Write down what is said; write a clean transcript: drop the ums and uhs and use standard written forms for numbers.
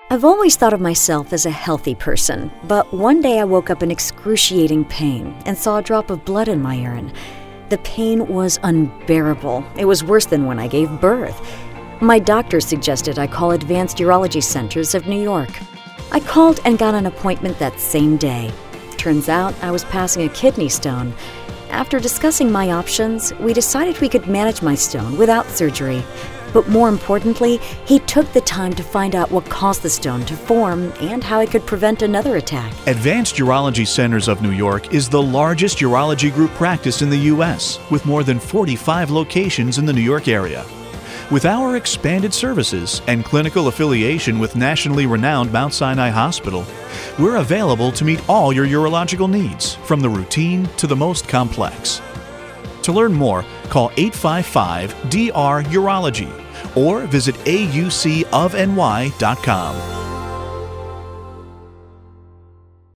I've always thought of myself as a healthy person, but one day I woke up in excruciating pain and saw a drop of blood in my urine. The pain was unbearable. It was worse than when I gave birth. My doctor suggested I call Advanced Urology Centers of New York. I called and got an appointment that same day. Turns out I was passing a kidney stone. After discussing my options, we decided we could manage my stone without surgery. But more importantly, he took the time to find out what caused the stone to form and how I could prevent another attack. Advanced Urology Centers of New York is the largest urology group practice in the U.S., with more than 45 locations in the New York area. With our expanded services and clinical affiliation with nationally renowned Mount Sinai Hospital, we're available to meet all your urological needs, from the routine to the most complex. To learn more, call 855-DR-Urology or visit aucofny.com.